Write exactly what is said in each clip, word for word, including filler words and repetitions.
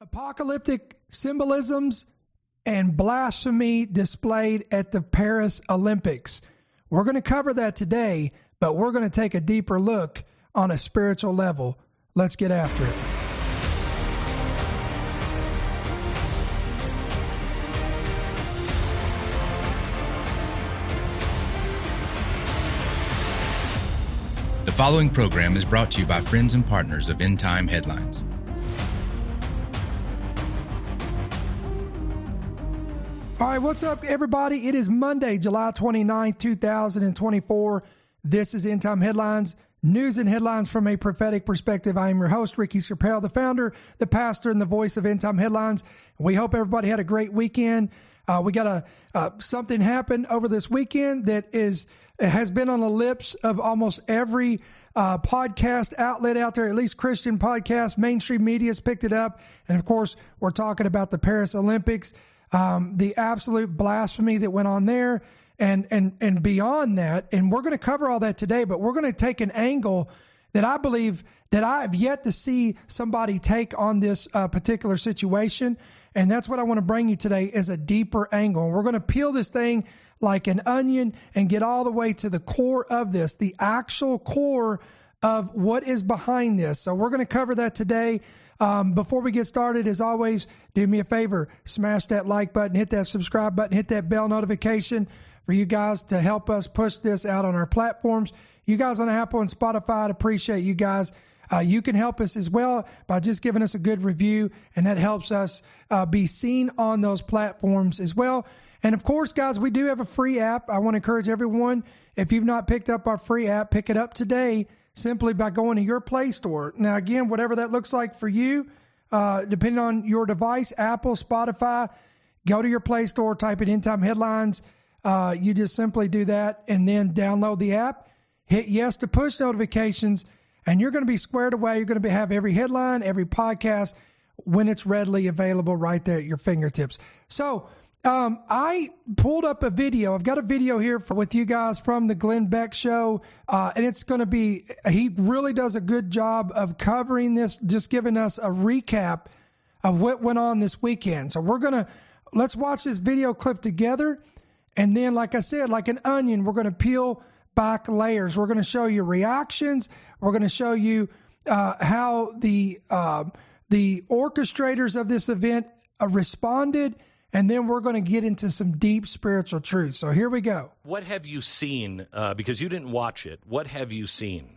Apocalyptic symbolisms and blasphemy displayed at the Paris Olympics. We're going to cover that today, but we're going to take a deeper look on a spiritual level. Let's get after it. The following program is brought to you by friends and partners of End Time Headlines. All right, what's up, everybody? It is Monday, July twenty-ninth, two thousand twenty-four. This is End Time Headlines, news and headlines from a prophetic perspective. I am your host, Ricky Scarpell, the founder, the pastor, and the voice of End Time Headlines. We hope everybody had a great weekend. Uh, we got a uh, something happened over this weekend that is has been on the lips of almost every uh, podcast outlet out there, at least Christian podcasts. Mainstream media has picked it up. And, of course, we're talking about the Paris Olympics. Um, the absolute blasphemy that went on there and, and, and beyond that. And we're going to cover all that today, but we're going to take an angle that I believe that I have yet to see somebody take on this uh, particular situation. And that's what I want to bring you today is a deeper angle. And we're going to peel this thing like an onion and get all the way to the core of this, the actual core of what is behind this. So we're going to cover that today. Um, before we get started, as always, do me a favor, smash that like button, hit that subscribe button, hit that bell notification for you guys to help us push this out on our platforms. You guys on Apple and Spotify, I'd appreciate you guys. Uh, you can help us as well by just giving us a good review, and that helps us uh, be seen on those platforms as well. And of course, guys, we do have a free app. I want to encourage everyone, if you've not picked up our free app, pick it up today, simply by going to your Play Store. Now, again, whatever that looks like for you, uh, depending on your device, Apple, Spotify, go to your Play Store, type in End Time Headlines. Uh, you just simply do that and then download the app, hit yes to push notifications, and you're going to be squared away. You're going to be, have every headline, every podcast when it's readily available right there at your fingertips. So, Um, I pulled up a video. I've got a video here for, with you guys from the Glenn Beck show. Uh, and it's going to be, he really does a good job of covering this, just giving us a recap of what went on this weekend. So we're going to, let's watch this video clip together. And then, like I said, like an onion, we're going to peel back layers. We're going to show you reactions. We're going to show you, uh, how the, uh, the orchestrators of this event uh, responded. And then we're going to get into some deep spiritual truth. So here we go. What have you seen? Uh, because you didn't watch it. What have you seen?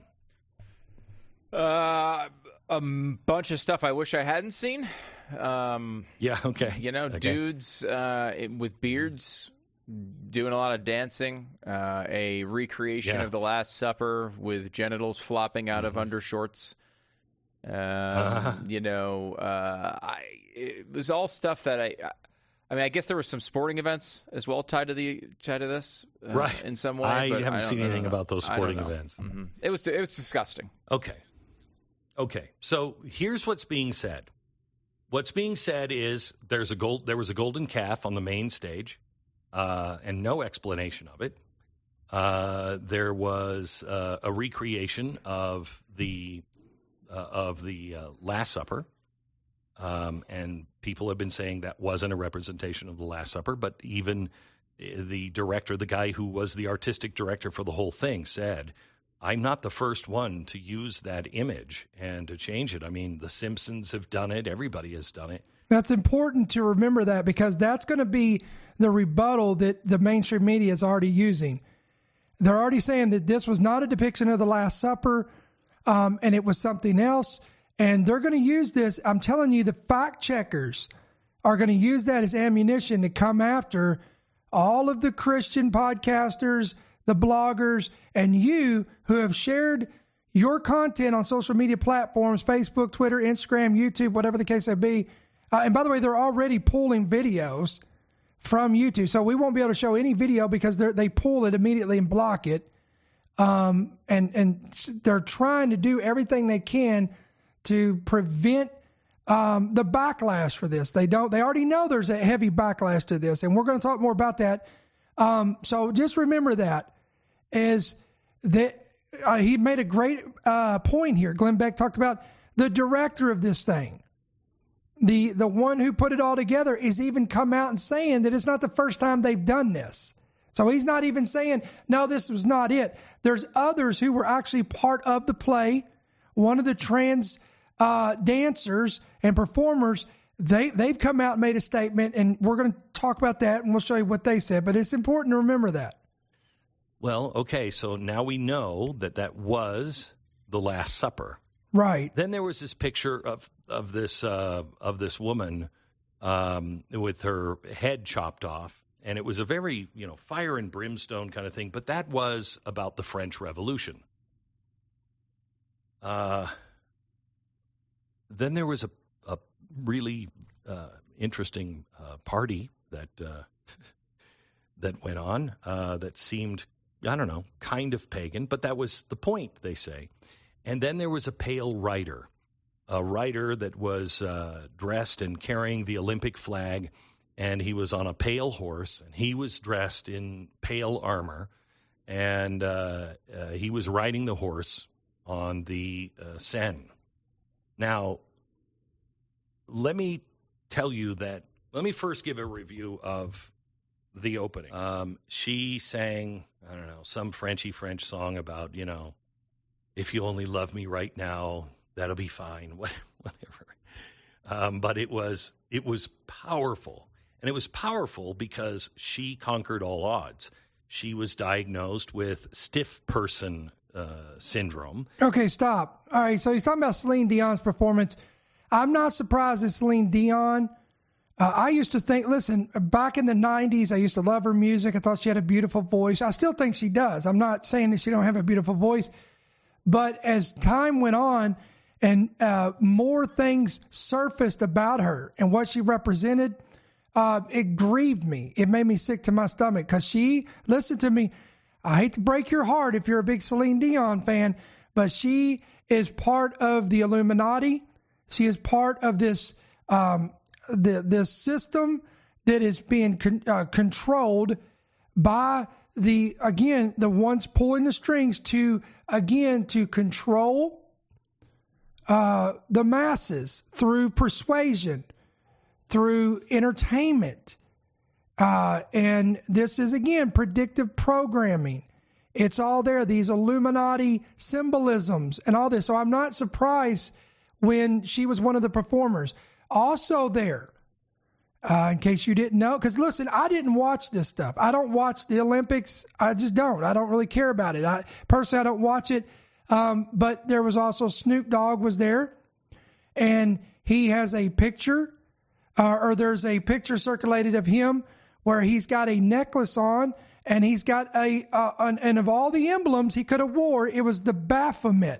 Uh, a bunch of stuff I wish I hadn't seen. Um, yeah, okay. You know, okay. dudes uh, with beards doing a lot of dancing. Uh, a recreation yeah. of the Last Supper with genitals flopping out mm-hmm. of undershorts. Um, uh-huh. You know, uh, I, it was all stuff that I... I I mean, I guess there were some sporting events as well tied to the tied to this, uh, right? In some way, I but haven't I seen know, anything about those sporting events. Mm-hmm. It was it was disgusting. Okay, okay. So here's what's being said. What's being said is there's a gold. There was a golden calf on the main stage, uh, and no explanation of it. Uh, there was uh, a recreation of the uh, of the uh, Last Supper. Um, and people have been saying that wasn't a representation of the Last Supper, but even the director, the guy who was the artistic director for the whole thing, said, I'm not the first one to use that image and to change it. I mean, The Simpsons have done it. Everybody has done it. That's important to remember that, because that's going to be the rebuttal that the mainstream media is already using. They're already saying that this was not a depiction of the Last Supper, um, and it was something else. And they're going to use this. I'm telling you, the fact checkers are going to use that as ammunition to come after all of the Christian podcasters, the bloggers, and you who have shared your content on social media platforms, Facebook, Twitter, Instagram, YouTube, whatever the case may be. Uh, and by the way, they're already pulling videos from YouTube. So we won't be able to show any video because they pull it immediately and block it. Um, and, and they're trying to do everything they can to prevent um, the backlash for this. They don't. They already know there's a heavy backlash to this, and we're going to talk more about that. Um, so just remember that is that uh, he made a great uh, point here. Glenn Beck talked about the director of this thing. the the one who put it all together, is even come out and saying that it's not the first time they've done this. So he's not even saying, no, this was not it. There's others who were actually part of the play. One of the trans uh, dancers and performers, they, they've come out and made a statement, and we're going to talk about that, and we'll show you what they said. But it's important to remember that. Well, okay, so now we know that that was the Last Supper. Right. Then there was this picture of of this uh, of this woman um, with her head chopped off. And it was a very, you know, fire and brimstone kind of thing. But that was about the French Revolution. Uh, then there was a, a really uh, interesting uh, party that uh, that went on uh, that seemed, I don't know, kind of pagan. But that was the point, they say. And then there was a pale rider, a rider that was uh, dressed and carrying the Olympic flag. And he was on a pale horse, and he was dressed in pale armor, and uh, uh, he was riding the horse on the uh, Seine. Now, let me tell you that, let me first give a review of the opening. Um, she sang, I don't know, some Frenchy French song about, you know, if you only love me right now, that'll be fine, whatever. Um, but it was it was powerful. And it was powerful because she conquered all odds. She was diagnosed with stiff person uh, syndrome. Okay, stop. All right, so he's talking about Celine Dion's performance. I'm not surprised at Celine Dion. Uh, I used to think, listen, back in the nineties, I used to love her music. I thought she had a beautiful voice. I still think she does. I'm not saying that she don't have a beautiful voice. But as time went on and uh, more things surfaced about her and what she represented, Uh, it grieved me. It made me sick to my stomach because she, listen to me, I hate to break your heart if you're a big Celine Dion fan, but she is part of the Illuminati. She is part of this um, the this system that is being con- uh, controlled by the, again, the ones pulling the strings to, again, to control uh, the masses through persuasion, through entertainment. Uh, and this is, again, predictive programming. It's all there, these Illuminati symbolisms and all this. So I'm not surprised when she was one of the performers. Also there, uh, in case you didn't know, because listen, I didn't watch this stuff. I don't watch the Olympics. I just don't. I don't really care about it. I personally, I don't watch it. Um, but there was also Snoop Dogg was there, and he has a picture Uh, or there's a picture circulated of him where he's got a necklace on, and he's got a, uh, an, and of all the emblems he could have wore, it was the Baphomet.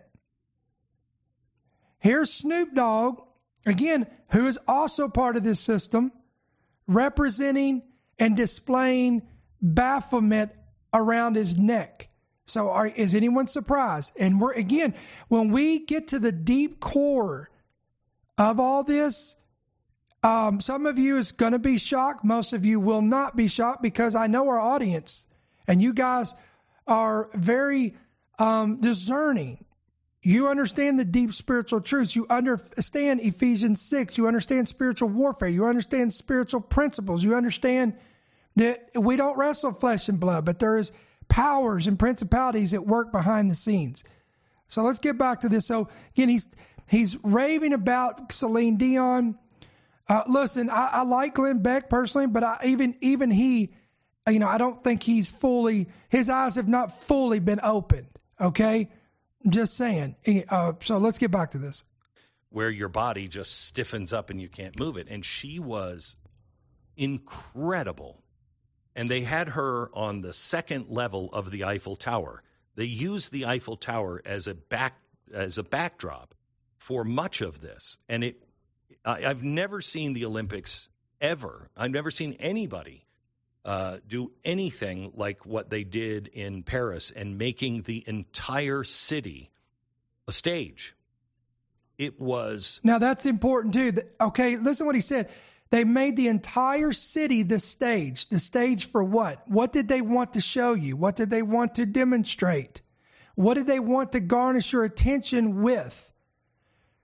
Here's Snoop Dogg, again, who is also part of this system, representing and displaying Baphomet around his neck. So are, is anyone surprised? And we're, again, when we get to the deep core of all this, Um, some of you is going to be shocked. Most of you will not be shocked because I know our audience and you guys are very um, discerning. You understand the deep spiritual truths. You understand Ephesians six. You understand spiritual warfare. You understand spiritual principles. You understand that we don't wrestle flesh and blood, but there is powers and principalities at work behind the scenes. So let's get back to this. So again, he's, he's raving about Celine Dion. Uh, listen, I, I like Glenn Beck personally, but I, even even he, you know, I don't think he's fully, his eyes have not fully been opened, okay? Just saying. Uh, so let's get back to this. Where your body just stiffens up and you can't move it. And she was incredible. And they had her on the second level of the Eiffel Tower. They used the Eiffel Tower as a back as a backdrop for much of this. And it I've never seen the Olympics ever. I've never seen anybody uh, do anything like what they did in Paris and making the entire city a stage. It was... Now, that's important, too. Okay, listen what he said. They made the entire city the stage. The stage for what? What did they want to show you? What did they want to demonstrate? What did they want to garnish your attention with?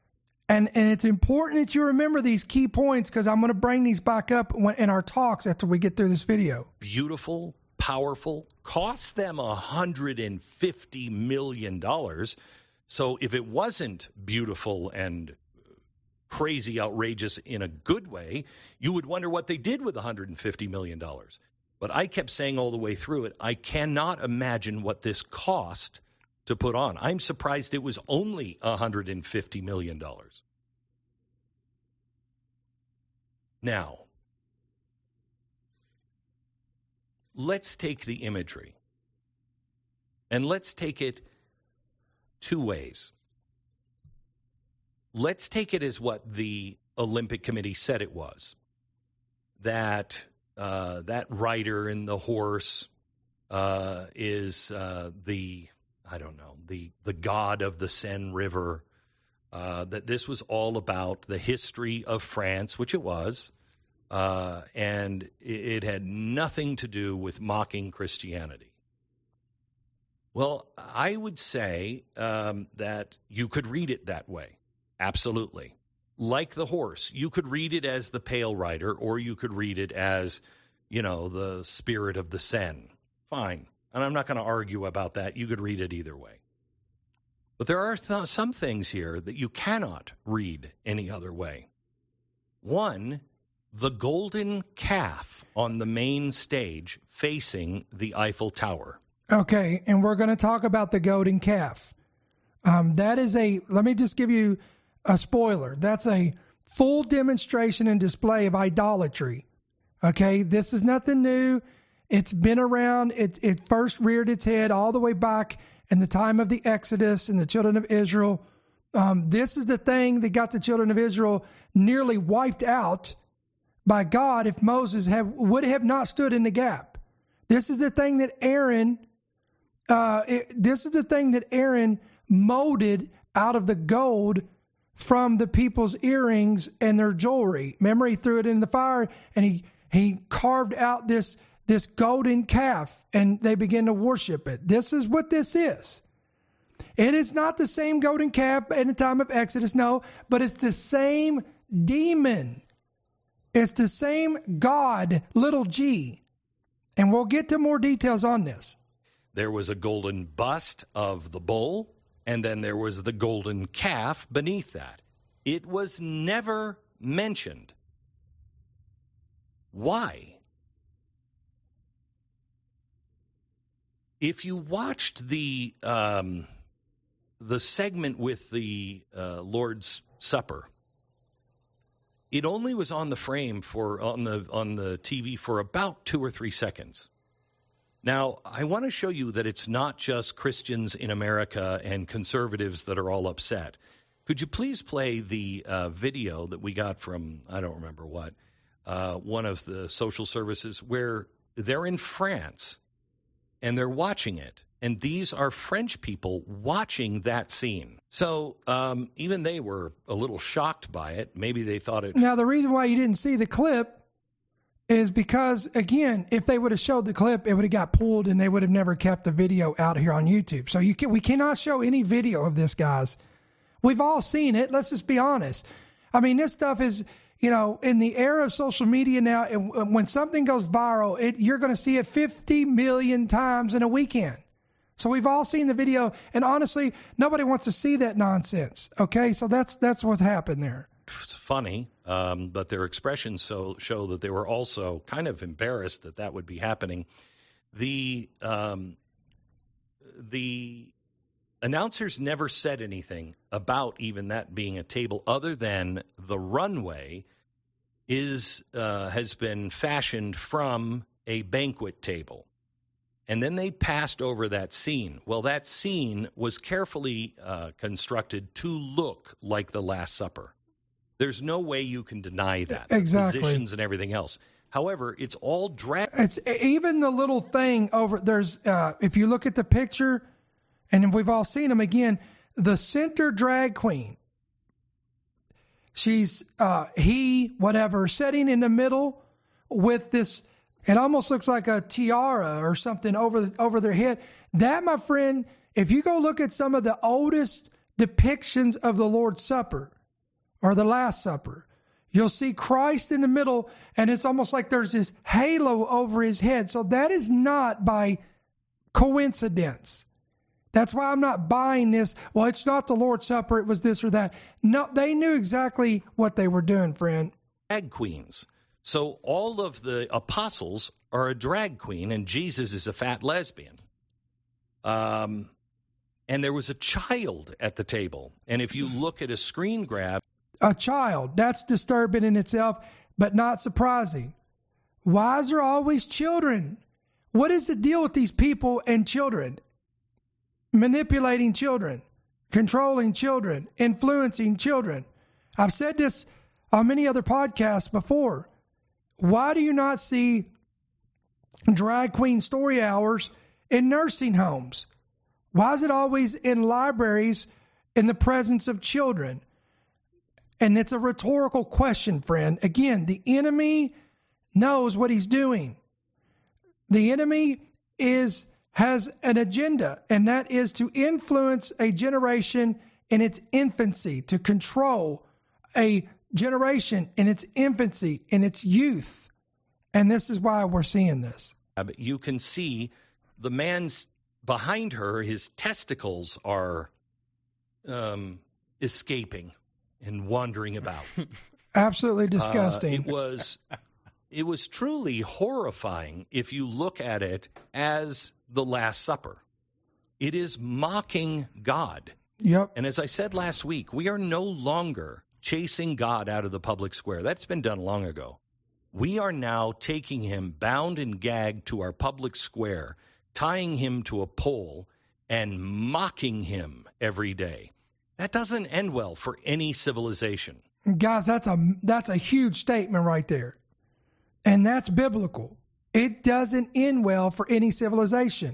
And and it's important that you remember these key points because I'm going to bring these back up when, in our talks after we get through this video. Beautiful, powerful, cost them one hundred fifty million dollars. So if it wasn't beautiful and crazy, outrageous in a good way, you would wonder what they did with one hundred fifty million dollars. But I kept saying all the way through it, I cannot imagine what this cost to put on. I'm surprised it was only one hundred fifty million dollars. Now, let's take the imagery, and let's take it two ways. Let's take it as what the Olympic Committee said it was, that uh, that rider in the horse uh, is uh, the, I don't know, the, the god of the Seine River, uh, that this was all about the history of France, which it was, uh, and it, it had nothing to do with mocking Christianity. Well, I would say um, that you could read it that way. Absolutely. Like the horse, you could read it as the pale rider, or you could read it as, you know, the spirit of the Seine. Fine. And I'm not going to argue about that. You could read it either way. But there are th- some things here that you cannot read any other way. One, the golden calf on the main stage facing the Eiffel Tower. Okay, and we're going to talk about the golden calf. Um, that is a, let me just give you a spoiler. That's a full demonstration and display of idolatry. Okay, this is nothing new. It's been around. It, it first reared its head all the way back in the time of the Exodus and the children of Israel. Um, this is the thing that got the children of Israel nearly wiped out by God if Moses have, would have not stood in the gap. This is the thing that Aaron, uh, it, this is the thing that Aaron molded out of the gold from the people's earrings and their jewelry. Remember, he threw it in the fire and he he carved out this this golden calf, and they began to worship it. This is what this is. It is not the same golden calf in the time of Exodus, no, but it's the same demon. It's the same God, little g. And we'll get to more details on this. There was a golden bust of the bull, and then there was the golden calf beneath that. It was never mentioned. Why? If you watched the um, the segment with the uh, Lord's Supper, it only was on the frame for on the on the T V for about two or three seconds. Now, I want to show you that it's not just Christians in America and conservatives that are all upset. Could you please play the uh, video that we got from, I don't remember what, uh, one of the social services where they're in France and they're watching it. And these are French people watching that scene. So um, even they were a little shocked by it. Maybe they thought it... Now, the reason why you didn't see the clip is because, again, if they would have showed the clip, it would have got pulled and they would have never kept the video out here on YouTube. So you can, we cannot show any video of this, guys. We've all seen it. Let's just be honest. I mean, this stuff is, you know, in the era of social media now, it, when something goes viral, it, you're going to see it fifty million times in a weekend. So we've all seen the video, and honestly, nobody wants to see that nonsense. Okay, so that's that's what happened there. It's funny, um, but their expressions so, show that they were also kind of embarrassed that that would be happening. The um, the announcers never said anything about even that being a table, other than the runway is uh, has been fashioned from a banquet table. And then they passed over that scene. Well, that scene was carefully uh, constructed to look like the Last Supper. There's no way you can deny that. Exactly. The positions and everything else. However, it's all drag. It's even the little thing over there's. Uh, if you look at the picture, and we've all seen them again, the center drag queen. She's uh, he whatever sitting in the middle with this. It almost looks like a tiara or something over over their head. That, my friend, if you go look at some of the oldest depictions of the Lord's Supper, or the Last Supper. You'll see Christ in the middle, and it's almost like there's this halo over his head. So that is not by coincidence. That's why I'm not buying this. Well, it's not the Lord's Supper. It was this or that. No, they knew exactly what they were doing, friend. Drag queens. So all of the apostles are a drag queen, and Jesus is a fat lesbian. Um, and there was a child at the table. And if you look at a screen grab, a child, that's disturbing in itself, but not surprising. Why is there always children? What is the deal with these people and children? Manipulating children, controlling children, influencing children. I've said this on many other podcasts before. Why do you not see drag queen story hours in nursing homes? Why is it always in libraries in the presence of children? And it's a rhetorical question, friend. Again, the enemy knows what he's doing. The enemy is has an agenda, and that is to influence a generation in its infancy, to control a generation in its infancy, in its youth. And this is why we're seeing this. You can see the man's behind her, his testicles are um, escaping and wandering about. Absolutely disgusting. Uh, it was it was truly horrifying if you look at it as the Last Supper. It is mocking God. Yep. And as I said last week, we are no longer chasing God out of the public square. That's been done long ago. We are now taking him bound and gagged to our public square, tying him to a pole, and mocking him every day. That doesn't end well for any civilization. Guys, that's a that's a huge statement right there. And that's biblical. It doesn't end well for any civilization.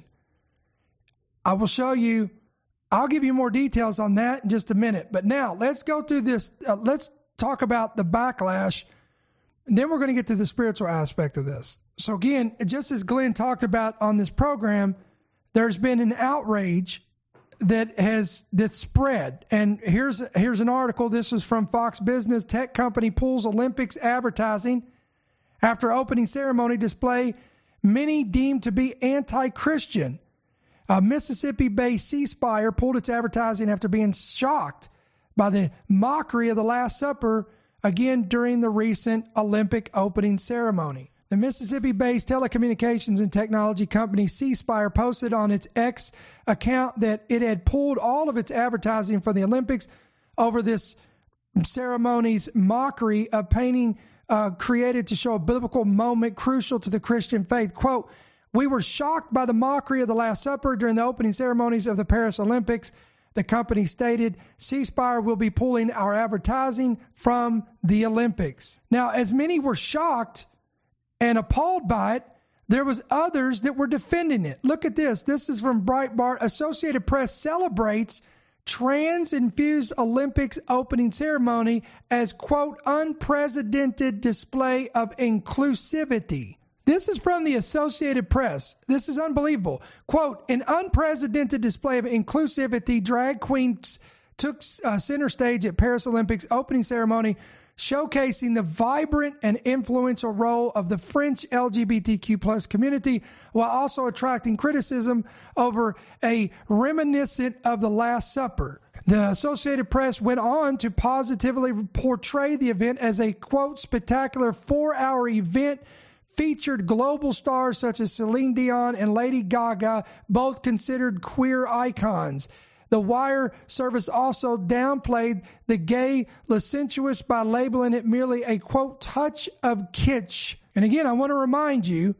I will show you, I'll give you more details on that in just a minute. But now let's go through this. Uh, let's talk about the backlash. And then we're going to get to the spiritual aspect of this. So again, just as Glenn talked about on this program, there's been an outrage that has that spread. And here's here's an article. This was from Fox Business. Tech company pulls Olympics advertising after opening ceremony display. Many deemed to be anti-Christian. A Mississippi-based C Spire pulled its advertising after being shocked by the mockery of the Last Supper again during the recent Olympic opening ceremony. The Mississippi-based telecommunications and technology company C Spire posted on its X account that it had pulled all of its advertising for the Olympics over this ceremony's mockery of painting uh, created to show a biblical moment crucial to the Christian faith. Quote, "We were shocked by the mockery of the Last Supper during the opening ceremonies of the Paris Olympics," the company stated. C Spire will be pulling our advertising from the Olympics. Now, as many were shocked and appalled by it, there was others that were defending it. Look at this. This is from Breitbart. Associated Press celebrates trans-infused Olympics opening ceremony as, quote, unprecedented display of inclusivity. This is from the Associated Press. This is unbelievable. Quote, an unprecedented display of inclusivity. Drag queens took uh, center stage at Paris Olympics opening ceremony, showcasing the vibrant and influential role of the French L G B T Q plus community, while also attracting criticism over a reminiscent of the Last Supper. The Associated Press went on to positively portray the event as a, quote, spectacular four-hour event featured global stars such as Celine Dion and Lady Gaga, both considered queer icons. The Wire service also downplayed the gay licentious by labeling it merely a, quote, touch of kitsch. And again, I want to remind you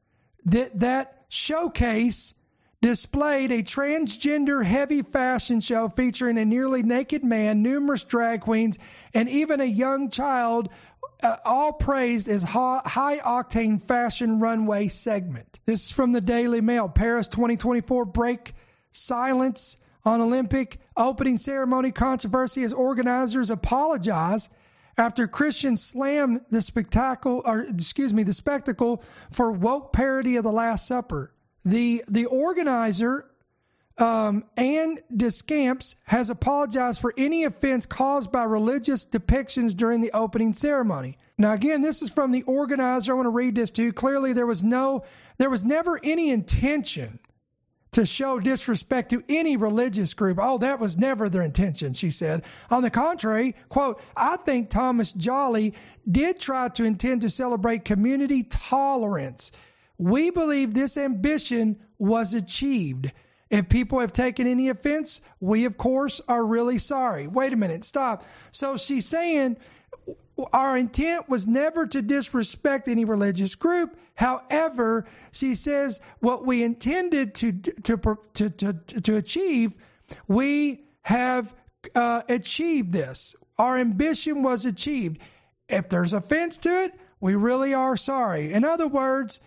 that that showcase displayed a transgender heavy fashion show featuring a nearly naked man, numerous drag queens, and even a young child, uh, all praised as high-octane fashion runway segment. This is from the Daily Mail. Paris twenty twenty-four break silence on Olympic opening ceremony controversy as organizers apologize after Christians slammed the spectacle, or excuse me, the spectacle for woke parody of the Last Supper. The the organizer Um, Anne Descamps has apologized for any offense caused by religious depictions during the opening ceremony. Now, again, this is from the organizer. I want to read this to you. Clearly, there was no, there was never any intention to show disrespect to any religious group. Oh, that was never their intention, she said. On the contrary, quote, I think Thomas Jolly did try to intend to celebrate community tolerance. We believe this ambition was achieved. If people have taken any offense, we, of course, are really sorry. Wait a minute, stop. So she's saying our intent was never to disrespect any religious group. However, she says what we intended to to to to, to achieve, we have uh, achieved this. Our ambition was achieved. If there's offense to it, we really are sorry. In other words,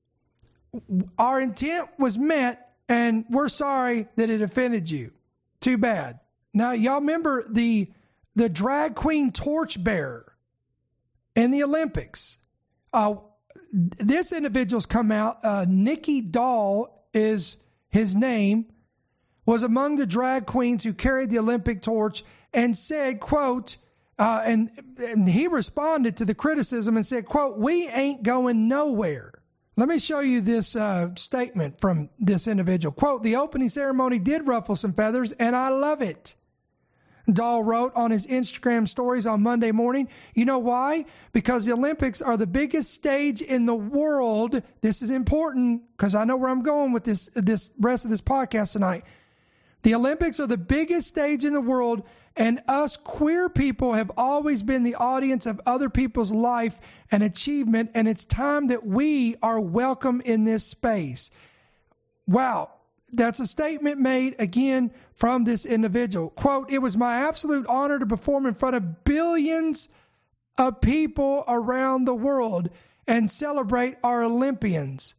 our intent was met, and we're sorry that it offended you. Too bad. Now, y'all remember the the drag queen torchbearer in the Olympics. Uh, this individual's come out. Uh, Nikki Doll is his name, was among the drag queens who carried the Olympic torch and said, quote, uh, and, and he responded to the criticism and said, quote, we ain't going nowhere. Let me show you this uh, statement from this individual. Quote, the opening ceremony did ruffle some feathers, and I love it. Dahl wrote on his Instagram stories on Monday morning. You know why? Because the Olympics are the biggest stage in the world. This is important because I know where I'm going with this, this rest of this podcast tonight. The Olympics are the biggest stage in the world, and us queer people have always been the audience of other people's life and achievement, and it's time that we are welcome in this space. Wow. That's a statement made, again, from this individual. Quote, it was my absolute honor to perform in front of billions of people around the world and celebrate our Olympians.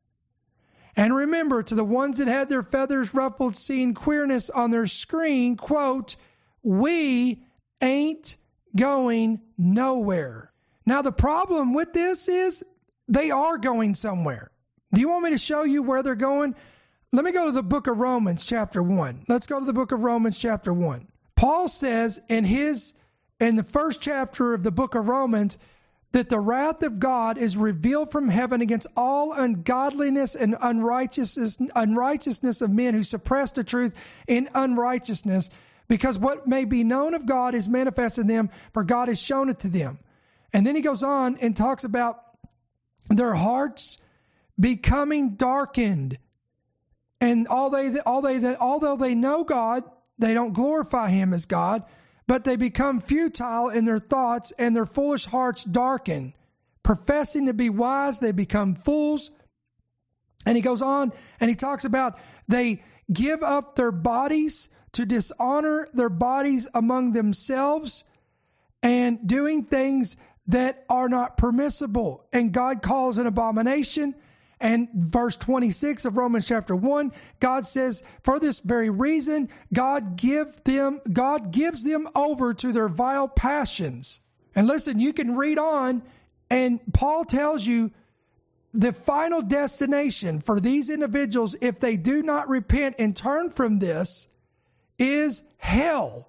And remember, to the ones that had their feathers ruffled seeing queerness on their screen, quote, we ain't going nowhere. Now, the problem with this is they are going somewhere. Do you want me to show you where they're going? Let me go to the book of Romans chapter one. Let's go to the book of Romans chapter one. Paul says in his, in the first chapter of the book of Romans, that the wrath of God is revealed from heaven against all ungodliness and unrighteousness, unrighteousness of men who suppress the truth in unrighteousness, because what may be known of God is manifest in them, for God has shown it to them. And then he goes on and talks about their hearts becoming darkened. And all they, all they, although they know God, they don't glorify him as God, but they become futile in their thoughts and their foolish hearts darken. Professing to be wise, they become fools. And he goes on and he talks about they give up their bodies to dishonor their bodies among themselves and doing things that are not permissible. And God calls an abomination. And verse twenty-six of Romans chapter one, God says, for this very reason, God give them, God gives them over to their vile passions. And listen, you can read on, and Paul tells you the final destination for these individuals, if they do not repent and turn from this, is hell.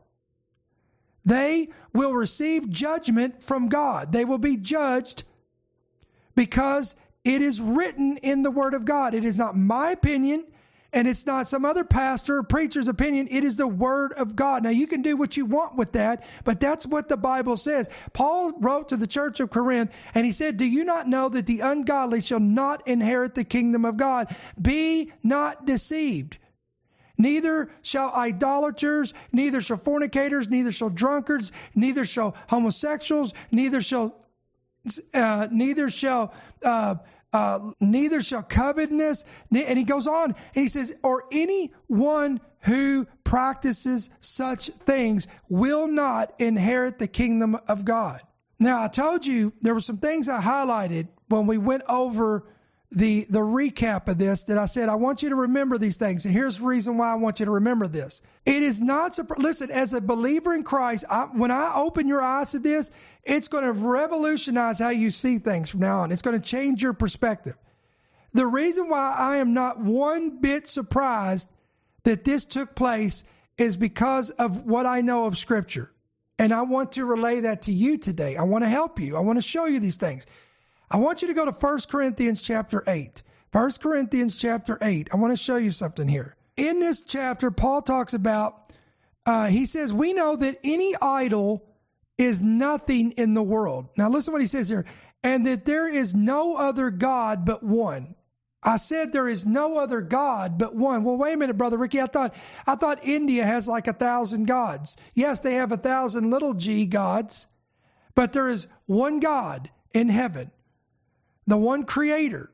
They will receive judgment from God. They will be judged because it is written in the Word of God. It is not my opinion, and it's not some other pastor or preacher's opinion. It is the Word of God. Now, you can do what you want with that, but that's what the Bible says. Paul wrote to the church of Corinth, and he said, do you not know that the ungodly shall not inherit the kingdom of God? Be not deceived. Neither shall idolaters, neither shall fornicators, neither shall drunkards, neither shall homosexuals, neither shall, uh, neither shall, uh, Uh, neither shall covetousness. And he goes on and he says, or anyone who practices such things will not inherit the kingdom of God. Now, I told you there were some things I highlighted when we went over the, the recap of this that I said, I want you to remember these things. And here's the reason why I want you to remember this. It is not, listen, as a believer in Christ, I, when I open your eyes to this, it's going to revolutionize how you see things from now on. It's going to change your perspective. The reason why I am not one bit surprised that this took place is because of what I know of Scripture. And I want to relay that to you today. I want to help you. I want to show you these things. I want you to go to First Corinthians chapter eight. First Corinthians chapter eight. I want to show you something here. In this chapter, Paul talks about, uh, he says, we know that any idol is nothing in the world. Now listen what he says here. And that there is no other God but one. I said there is no other God but one. Well, wait a minute, Brother Ricky. I thought I thought India has like a thousand gods. Yes, they have a thousand little g gods, but there is one God in heaven, the one creator,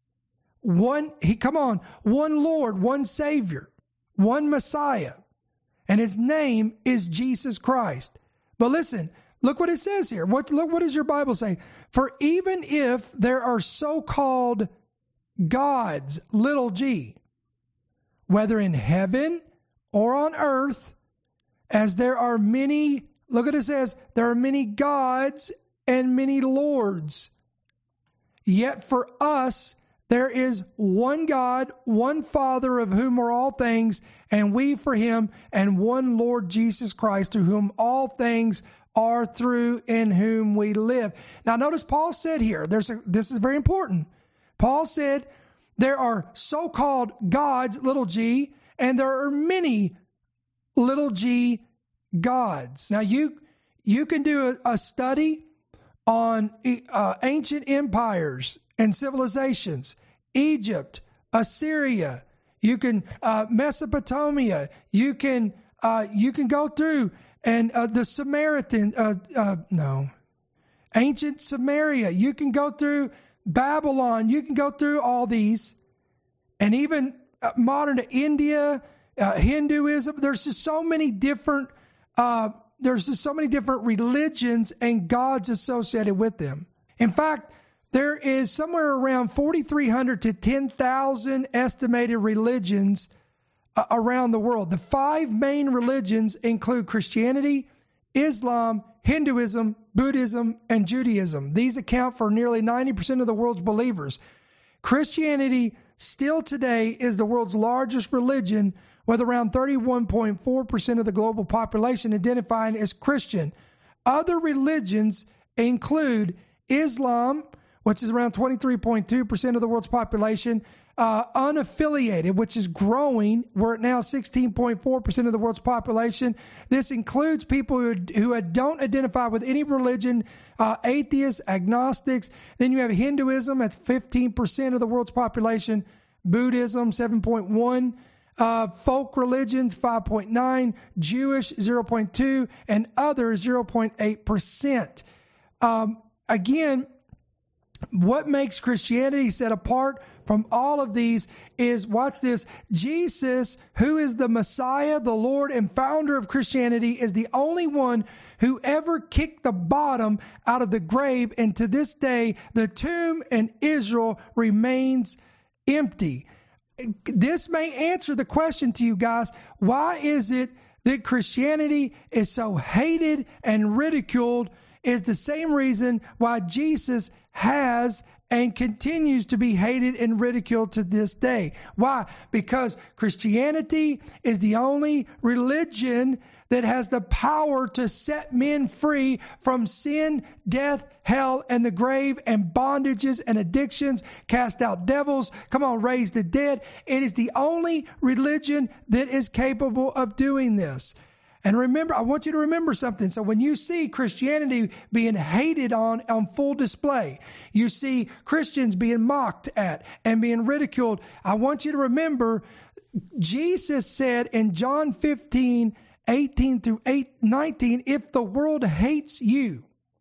one, he, come on, one Lord, one Savior, one Messiah, and his name is Jesus Christ. But listen, look what it says here. What, look, what does your Bible say? For even if there are so-called gods, little g, whether in heaven or on earth, as there are many, look what it says, there are many gods and many lords. Yet for us, there is one God, one Father of whom are all things, and we for him, and one Lord Jesus Christ, to whom all things are through, in whom we live. Now notice Paul said here, there's a, this is very important. Paul said there are so-called gods, little g, and there are many little g gods. Now you you can do a, a study on uh, ancient empires and civilizations, Egypt, Assyria, you can uh, Mesopotamia, you can uh, you can go through and uh, the Samaritan, uh, uh, no, ancient Samaria, you can go through Babylon, you can go through all these, and even uh, modern India, uh, Hinduism. There's just so many different. Uh, there's just so many different religions and gods associated with them. In fact, there is somewhere around forty-three hundred to ten thousand estimated religions uh, around the world. The five main religions include Christianity, Islam, Hinduism, Buddhism, and Judaism. These account for nearly ninety percent of the world's believers. Christianity still today is the world's largest religion, with around thirty-one point four percent of the global population identifying as Christian. Other religions include Islam, which is around twenty-three point two percent of the world's population, uh, unaffiliated, which is growing. We're at now sixteen point four percent of the world's population. This includes people who, who don't identify with any religion, uh, atheists, agnostics. Then you have Hinduism, that's fifteen percent of the world's population, Buddhism, seven point one, uh, folk religions, five point nine, Jewish, zero point two, and others, zero point eight percent. Um, again, what makes Christianity set apart from all of these is, watch this, Jesus, who is the Messiah, the Lord and founder of Christianity, is the only one who ever kicked the bottom out of the grave. And to this day, the tomb in Israel remains empty. This may answer the question to you guys, why is it that Christianity is so hated and ridiculed? Is the same reason why Jesus has and continues to be hated and ridiculed to this day. Why? Because Christianity is the only religion that has the power to set men free from sin, death, hell, and the grave, and bondages and addictions, cast out devils, come on, raise the dead. It is the only religion that is capable of doing this. And remember, I want you to remember something. So when you see Christianity being hated on, on full display, you see Christians being mocked at and being ridiculed, I want you to remember, Jesus said in John fifteen, eighteen through nineteen, if the world hates you,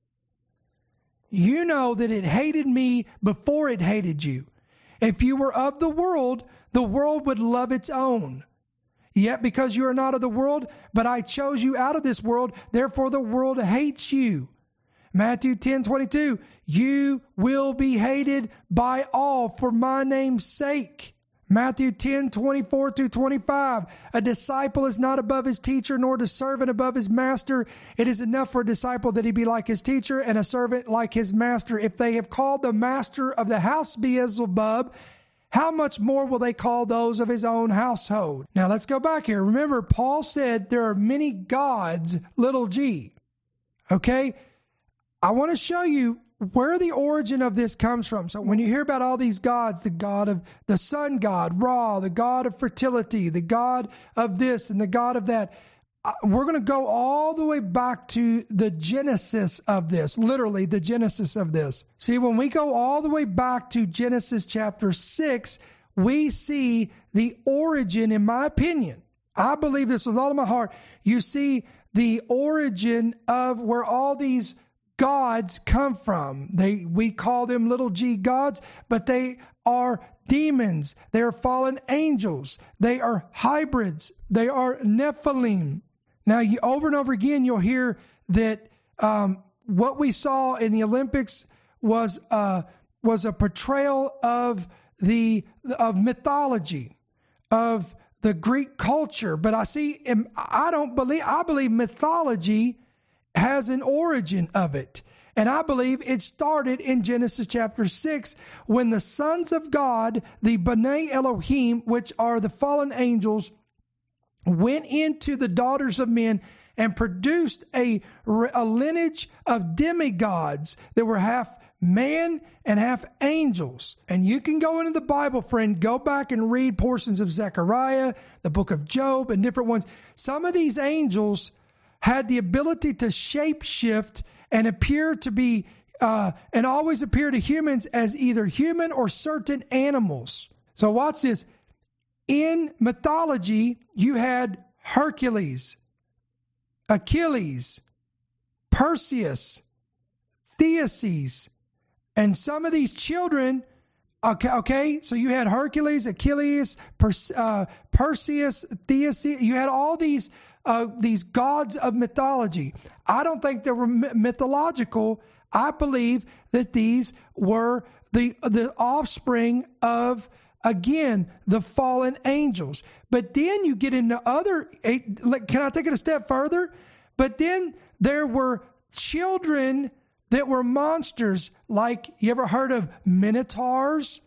you know that it hated me before it hated you. If you were of the world, the world would love its own. Yet because you are not of the world, but I chose you out of this world, therefore the world hates you. Matthew ten twenty-two, you will be hated by all for my name's sake. Matthew ten twenty-four through twenty-five, a disciple is not above his teacher, nor the servant above his master. It is enough for a disciple that he be like his teacher, and a servant like his master. If they have called the master of the house Beelzebub, how much more will they call those of his own household? Now let's go back here. Remember, Paul said there are many gods, little g. Okay? I want to show you where the origin of this comes from. So when you hear about all these gods, the god of the sun god, Ra, the god of fertility, the god of this and the god of that, we're going to go all the way back to the genesis of this, literally the genesis of this. See, when we go all the way back to Genesis chapter six, we see the origin, in my opinion. I believe this with all of my heart. You see the origin of where all these gods come from. They, we call them little g gods, but they are demons. They are fallen angels. They are hybrids. They are Nephilim. Now, you, over and over again, you'll hear that um, what we saw in the Olympics was uh, was a portrayal of the of mythology, of the Greek culture. But I see, I don't believe, I believe mythology has an origin of it. And I believe it started in Genesis chapter six when the sons of God, the B'nai Elohim, which are the fallen angels, went into the daughters of men and produced a, a lineage of demigods that were half man and half angels. And you can go into the Bible, friend, go back and read portions of Zechariah, the book of Job, and different ones. Some of these angels had the ability to shapeshift and appear to be, uh, and always appear to humans as either human or certain animals. So watch this. In mythology, you had Hercules, Achilles, Perseus, Theseus, and some of these children, okay, okay so you had Hercules, Achilles, Perse, uh, Perseus, Theseus, you had all these uh, these gods of mythology. I don't think they were mythological. I believe that these were the the offspring of, again, the fallen angels. But then you get into other, can I take it a step further? But then there were children that were monsters, like, you ever heard of minotaurs?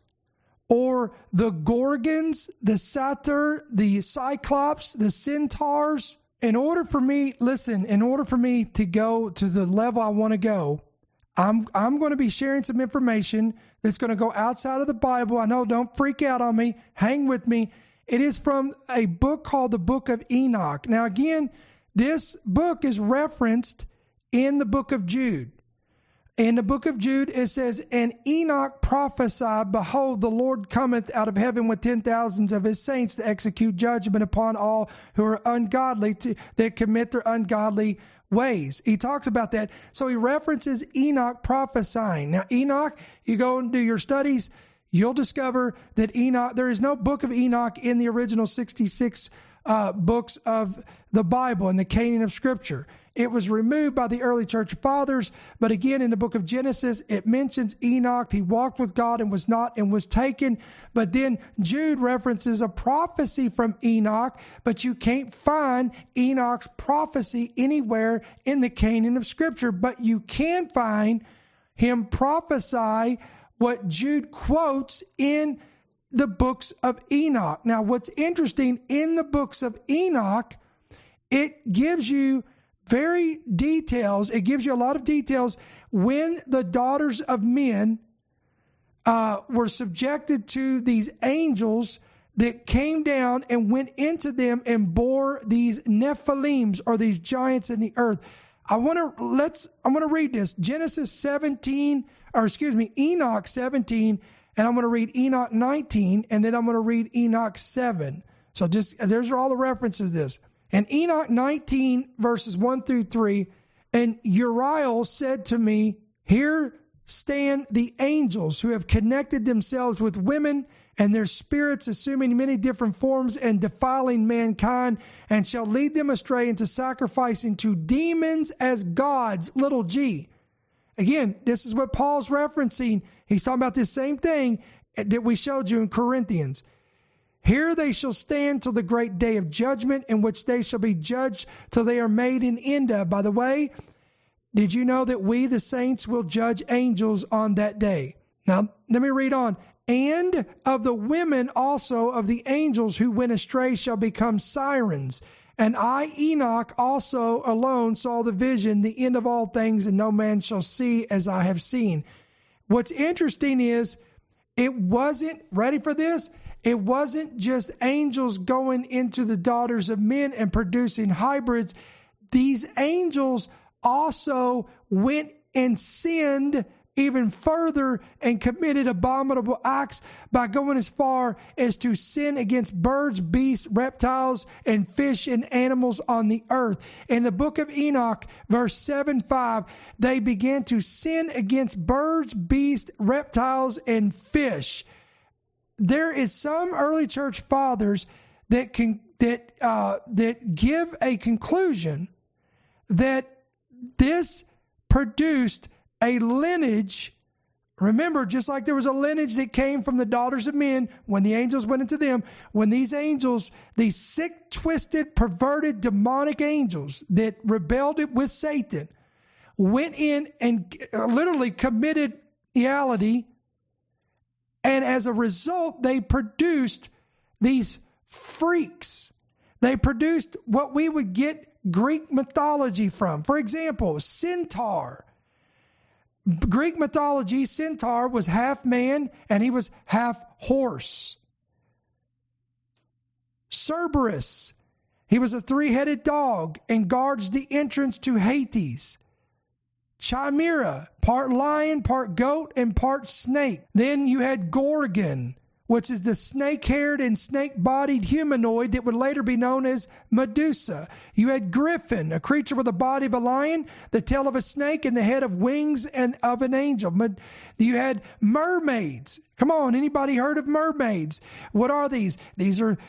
Or the Gorgons, the Satyr, the Cyclops, the Centaurs? In order for me, listen, in order for me to go to the level I want to go, I'm I'm going to be sharing some information that's going to go outside of the Bible. I know, don't freak out on me. Hang with me. It is from a book called the Book of Enoch. Now, again, this book is referenced in the book of Jude. In the book of Jude, it says, "And Enoch prophesied, behold, the Lord cometh out of heaven with ten thousands of his saints to execute judgment upon all who are ungodly, to, that commit their ungodly ways." He talks about that. So he references Enoch prophesying. Now, Enoch, you go and do your studies, you'll discover that Enoch, there is no book of Enoch in the original sixty-six uh, books of the Bible and the canon of Scripture. It was removed by the early church fathers, but again, in the book of Genesis, it mentions Enoch. He walked with God and was not and was taken. But then Jude references a prophecy from Enoch, but you can't find Enoch's prophecy anywhere in the canon of Scripture. But you can find him prophesy what Jude quotes in the books of Enoch. Now, what's interesting, in the books of Enoch, it gives you very details. It gives you a lot of details when the daughters of men uh, were subjected to these angels that came down and went into them and bore these Nephilims, or these giants in the earth. I want to let's. I'm going to read this, Genesis seventeen, or excuse me, Enoch seventeen, and I'm going to read Enoch nineteen, and then I'm going to read Enoch seven. So just there's all the references to this. And Enoch nineteen, verses one through three, "And Uriel said to me, Here stand the angels who have connected themselves with women, and their spirits assuming many different forms and defiling mankind, and shall lead them astray into sacrificing to demons as gods," little g. Again, this is what Paul's referencing. He's talking about this same thing that we showed you in Corinthians. "Here they shall stand till the great day of judgment, in which they shall be judged till they are made an end of." By the way, did you know that we, the saints, will judge angels on that day? Now, let me read on. And of the women also of the angels who went astray shall become sirens. And I, Enoch, also alone saw the vision, the end of all things, and no man shall see as I have seen. What's interesting is it wasn't, ready for this? It wasn't just angels going into the daughters of men and producing hybrids. These angels also went and sinned even further and committed abominable acts by going as far as to sin against birds, beasts, reptiles, and fish and animals on the earth. In the book of Enoch, verse seven five, they began to sin against birds, beasts, reptiles, and fish. There is some early church fathers that can that uh, that give a conclusion that this produced a lineage. Remember, just like there was a lineage that came from the daughters of men when the angels went into them, when these angels, these sick, twisted, perverted, demonic angels that rebelled with Satan, went in and literally committed reality, and as a result, they produced these freaks. They produced what we would get Greek mythology from. For example, Centaur. Greek mythology, Centaur was half man and he was half horse. Cerberus, he was a three-headed dog and guards the entrance to Hades. Chimera, part lion, part goat, and part snake. Then you had Gorgon, which is the snake-haired and snake-bodied humanoid that would later be known as Medusa. You had Griffin, a creature with the body of a lion, the tail of a snake, and the head of wings and of an angel. You had mermaids. Come on, anybody heard of mermaids? What are these? These are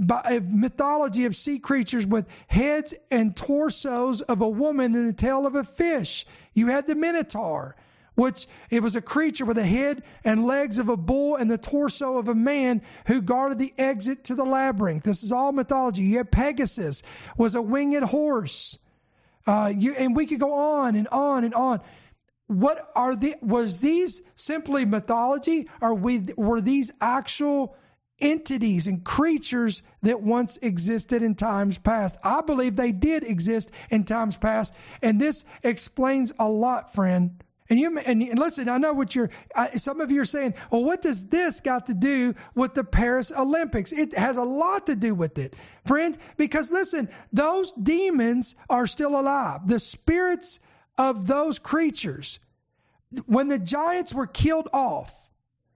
mythology of sea creatures with heads and torsos of a woman and the tail of a fish. You had the Minotaur, which it was a creature with a head and legs of a bull and the torso of a man who guarded the exit to the labyrinth. This is all mythology. You had Pegasus, was a winged horse. Uh, you, and we could go on and on and on. What are the, was these simply mythology, or we, were these actual entities and creatures that once existed in times past? I believe they did exist in times past, and this explains a lot, friend. And you and, and listen, I know what you're, uh, some of you are saying, well, what does this got to do with the Paris Olympics? It has a lot to do with it, friends, because listen, those demons are still alive. The spirits of those creatures, when the giants were killed off,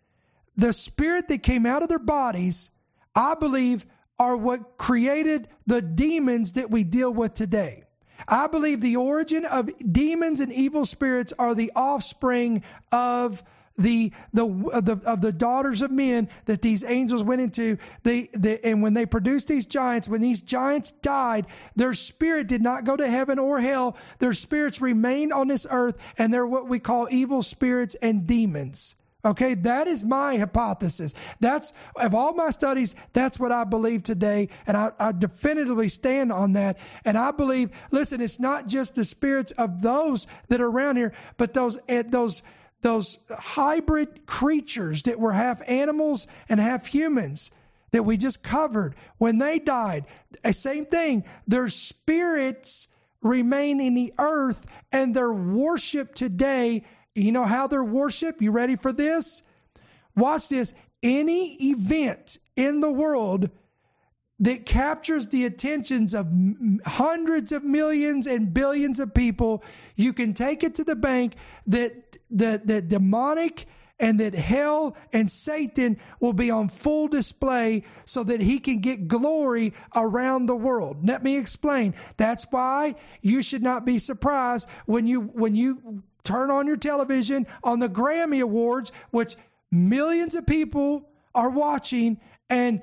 the spirit that came out of their bodies, I believe, are what created the demons that we deal with today. I believe the origin of demons and evil spirits are the offspring of the the of the, of the daughters of men that these angels went into. They, they and when they produced these giants, when these giants died, their spirit did not go to heaven or hell. Their spirits remained on this earth, and they're what we call evil spirits and demons. Okay, that is my hypothesis. That's, of all my studies, that's what I believe today, and I, I definitively stand on that. And I believe, listen, it's not just the spirits of those that are around here, but those those those hybrid creatures that were half animals and half humans that we just covered. When they died, same thing. Their spirits remain in the earth, and their worship today. You know how they're worshiped? You ready for this? Watch this. Any event in the world that captures the attentions of hundreds of millions and billions of people, you can take it to the bank that the, the demonic and that hell and Satan will be on full display so that he can get glory around the world. Let me explain. That's why you should not be surprised when you when you turn on your television on the Grammy Awards, which millions of people are watching, and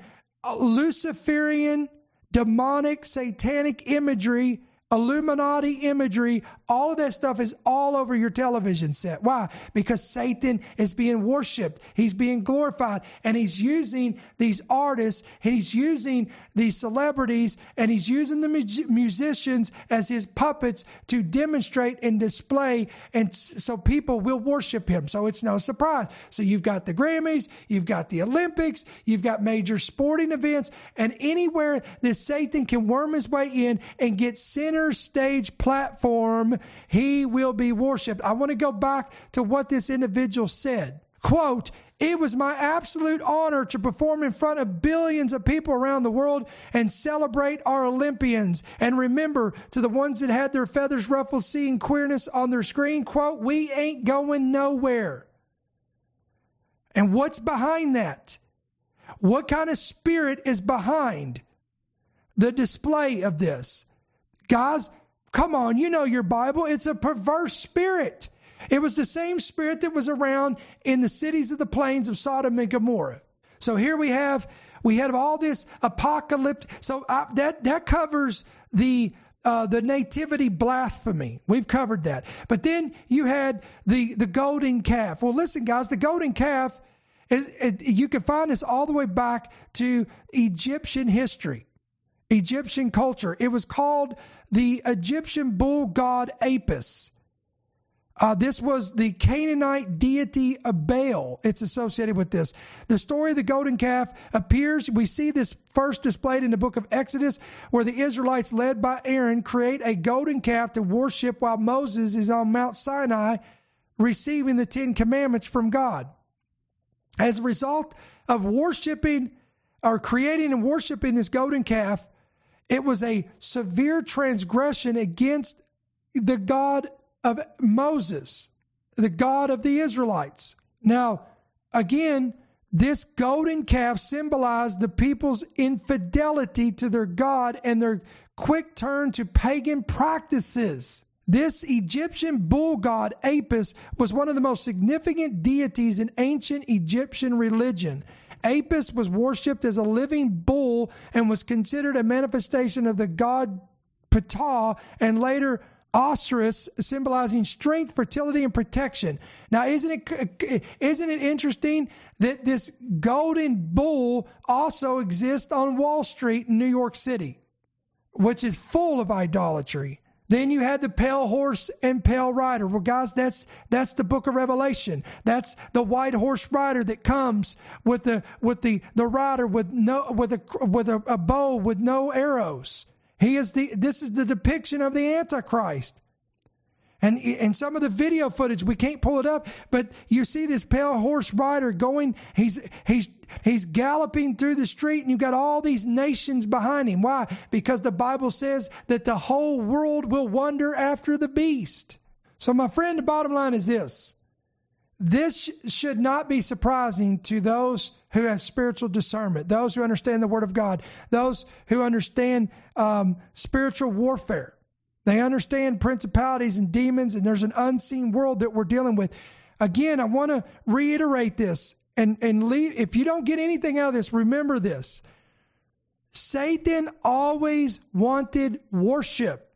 Luciferian, demonic, satanic imagery, Illuminati imagery All of that stuff is all over your television set. Why? Because Satan is being worshiped. He's being glorified. And he's using these artists, he's using these celebrities, and he's using the mu- musicians as his puppets to demonstrate and display. And so people will worship him. So it's no surprise. So you've got the Grammys, you've got the Olympics, you've got major sporting events, and anywhere that Satan can worm his way in and get center stage platform, he will be worshiped. I want to go back to what this individual said. Quote, "It was my absolute honor to perform in front of billions of people around the world and celebrate our Olympians. And remember, to the ones that had their feathers ruffled seeing queerness on their screen, quote, we ain't going nowhere." And what's behind that? What kind of spirit is behind the display of this? Guys, come on, you know your Bible. It's a perverse spirit. It was the same spirit that was around in the cities of the plains of Sodom and Gomorrah. So here we have, we have all this apocalypse. So I, that, that covers the, uh, the nativity blasphemy. We've covered that. But then you had the, the golden calf. Well, listen, guys, the golden calf, is, it, you can find this all the way back to Egyptian history. Egyptian culture. It was called the Egyptian bull god Apis. Uh, this was the Canaanite deity of Baal. It's associated with this. The story of the golden calf appears, we see this first displayed in the book of Exodus, where the Israelites, led by Aaron, create a golden calf to worship while Moses is on Mount Sinai receiving the Ten Commandments from God. As a result of worshiping or creating and worshiping this golden calf, it was a severe transgression against the God of Moses, the God of the Israelites. Now, again, this golden calf symbolized the people's infidelity to their God and their quick turn to pagan practices. This Egyptian bull god Apis was one of the most significant deities in ancient Egyptian religion. Apis was worshipped as a living bull and was considered a manifestation of the god Ptah and later Osiris, symbolizing strength, fertility, and protection. Now, isn't it isn't it interesting that this golden bull also exists on Wall Street in New York City, which is full of idolatry? Then you had the pale horse and pale rider. Well, guys, that's that's the book of Revelation. That's the white horse rider that comes with the with the the rider with no with a with a, a bow with no arrows. He is the this is the depiction of the Antichrist. And and some of the video footage, we can't pull it up, but you see this pale horse rider going, he's he's he's galloping through the street, and you've got all these nations behind him. Why? Because the Bible says that the whole world will wonder after the beast. So my friend, the bottom line is this. This sh- should not be surprising to those who have spiritual discernment, those who understand the Word of God, those who understand um, spiritual warfare. They understand principalities and demons, and there's an unseen world that we're dealing with. Again, I want to reiterate this, and, and leave, if you don't get anything out of this, remember this. Satan always wanted worship.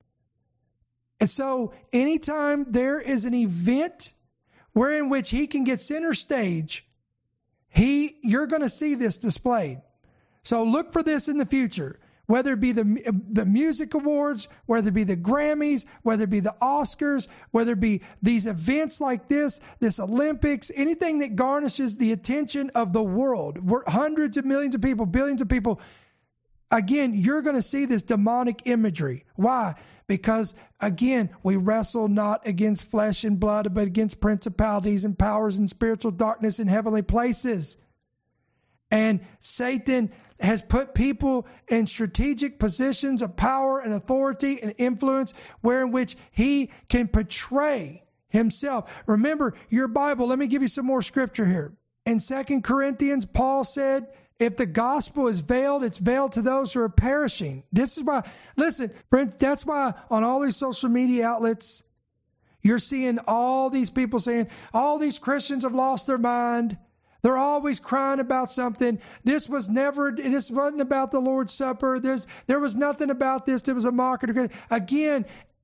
And so anytime there is an event wherein which he can get center stage, he you're going to see this displayed. So look for this in the future. Whether it be the, the music awards, whether it be the Grammys, whether it be the Oscars, whether it be these events like this, this Olympics, anything that garnishes the attention of the world, we're hundreds of millions of people, billions of people. Again, you're going to see this demonic imagery. Why? Because, again, we wrestle not against flesh and blood, but against principalities and powers and spiritual darkness in heavenly places. And Satan has put people in strategic positions of power and authority and influence where in which he can portray himself. Remember your Bible. Let me give you some more scripture here. In Second Corinthians, Paul said, if the gospel is veiled, it's veiled to those who are perishing. This is why, listen, friends, that's why on all these social media outlets, you're seeing all these people saying, all these Christians have lost their mind. They're always crying about something. This was never, this wasn't about the Lord's Supper. There's, there was nothing about this that was a mockery. Again,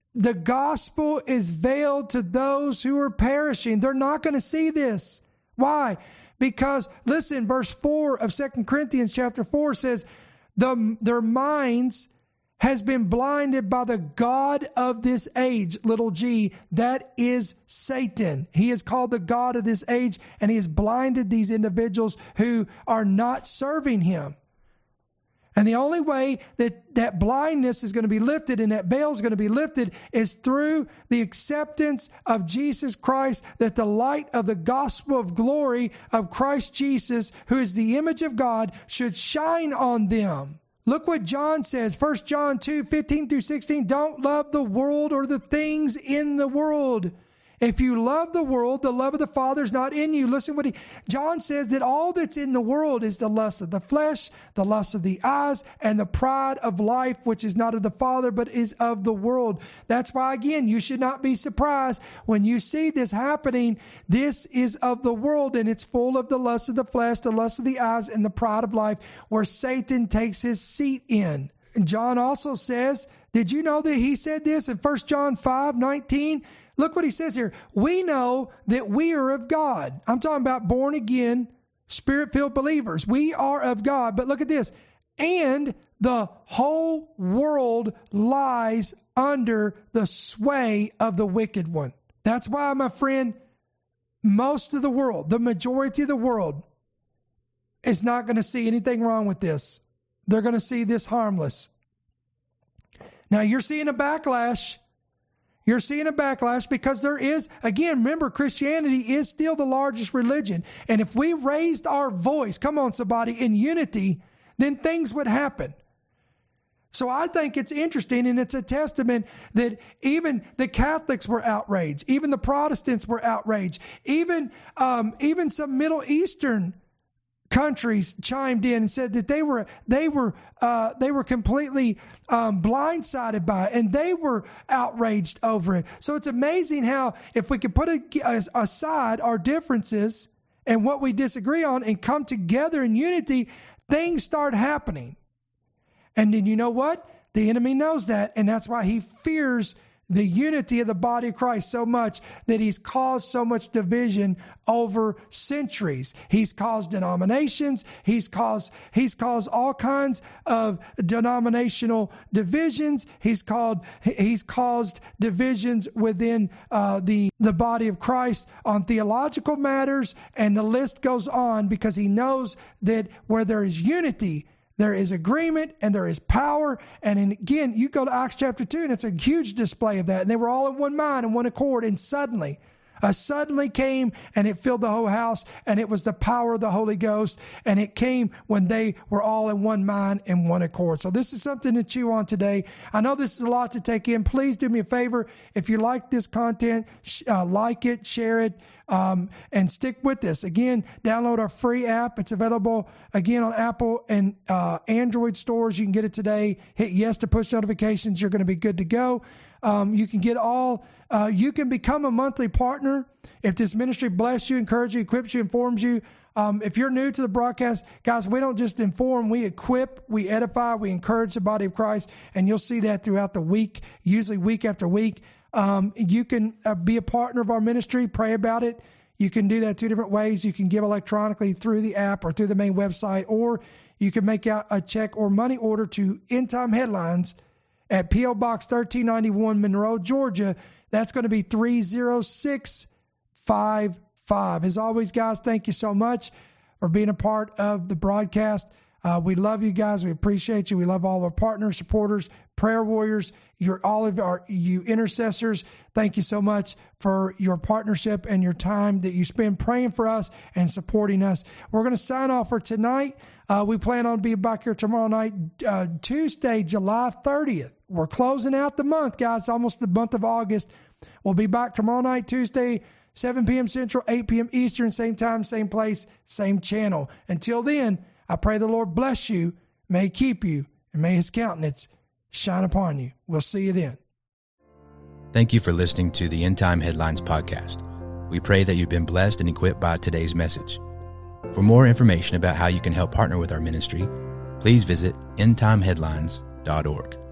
the gospel is veiled to those who are perishing. They're not going to see this. Why? Because, listen, verse four of Second Corinthians chapter four says, the, their minds has been blinded by the God of this age, little g, that is Satan. He is called the God of this age, and he has blinded these individuals who are not serving him. And the only way that that blindness is going to be lifted and that veil is going to be lifted is through the acceptance of Jesus Christ, that the light of the gospel of glory of Christ Jesus, who is the image of God, should shine on them. Look what John says, First John two, fifteen through sixteen. Don't love the world or the things in the world. If you love the world, the love of the Father is not in you. Listen what he, John says that all that's in the world is the lust of the flesh, the lust of the eyes, and the pride of life, which is not of the Father, but is of the world. That's why, again, you should not be surprised when you see this happening. This is of the world, and it's full of the lust of the flesh, the lust of the eyes, and the pride of life, where Satan takes his seat in. And John also says, did you know that he said this in First John five, nineteen? Look what he says here. We know that we are of God. I'm talking about born again, spirit-filled believers. We are of God. But look at this. And the whole world lies under the sway of the wicked one. That's why, my friend, most of the world, the majority of the world, is not going to see anything wrong with this. They're going to see this harmless. Now, you're seeing a backlash. You're seeing a backlash because there is, again, remember, Christianity is still the largest religion. And if we raised our voice, come on, somebody, in unity, then things would happen. So I think it's interesting, and it's a testament that even the Catholics were outraged. Even the Protestants were outraged. Even, um, even some Middle Eastern countries chimed in and said that they were they were uh, they were completely um, blindsided by it, and they were outraged over it. So it's amazing how, if we could put a, aside our differences and what we disagree on and come together in unity, things start happening. And then you know what? The enemy knows that, and that's why he fears the unity of the body of Christ so much that he's caused so much division over centuries. He's caused denominations. He's caused, he's caused all kinds of denominational divisions. He's called, he's caused divisions within uh, the, the body of Christ on theological matters. And the list goes on, because he knows that where there is unity, there is agreement and there is power. And in, again, you go to Acts chapter two, and it's a huge display of that. And they were all in one mind and one accord. And suddenly, a suddenly came, and it filled the whole house. And it was the power of the Holy Ghost. And it came when they were all in one mind and one accord. So this is something to chew on today. I know this is a lot to take in. Please do me a favor. If you like this content, uh, like it, share it. Um, and stick with this. Again, download our free app. It's available, again, on Apple and uh, Android stores. You can get it today. Hit yes to push notifications. You're going to be good to go. Um, you can get all, uh, you can become a monthly partner if this ministry bless you, encourage you, equips you, informs you. Um, if you're new to the broadcast, guys, we don't just inform, we equip, we edify, we encourage the body of Christ, and you'll see that throughout the week, usually week after week. Um, you can uh, be a partner of our ministry, pray about it. You can do that two different ways. You can give electronically through the app or through the main website, or you can make out a check or money order to End Time Headlines at P O Box thirteen ninety-one, Monroe, Georgia. That's going to be three oh six five five. As always, guys, thank you so much for being a part of the broadcast. Uh, we love you guys. We appreciate you. We love all of our partners, supporters, prayer warriors, your all of our you intercessors. Thank you so much for your partnership and your time that you spend praying for us and supporting us. We're going to sign off for tonight. Uh, we plan on being back here tomorrow night, uh, Tuesday, July thirtieth. We're closing out the month, guys. It's almost the month of August. We'll be back tomorrow night, Tuesday, seven p.m. Central, eight p.m. Eastern, same time, same place, same channel. Until then, I pray the Lord bless you, may he keep you, and may his countenance shine upon you. We'll see you then. Thank you for listening to the End Time Headlines podcast. We pray that you've been blessed and equipped by today's message. For more information about how you can help partner with our ministry, please visit end time headlines dot org.